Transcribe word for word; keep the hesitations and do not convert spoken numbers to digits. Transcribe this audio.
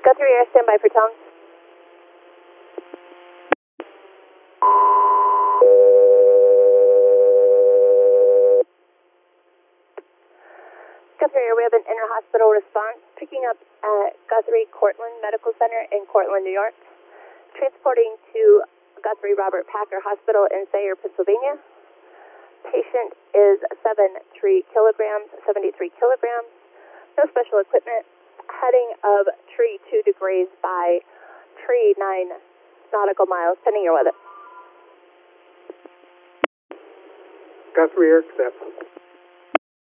Guthrie Air, standby for tone. Guthrie Air, we have an inter-hospital response picking up at Guthrie Cortland Medical Center in Cortland, New York. Transporting to Guthrie Robert Packer Hospital in Sayre, Pennsylvania. Patient is seventy-three kilograms, seventy-three kilograms. No special equipment. Heading of tree two degrees by tree nine nautical miles, pending your weather. Guthrie Air, accept.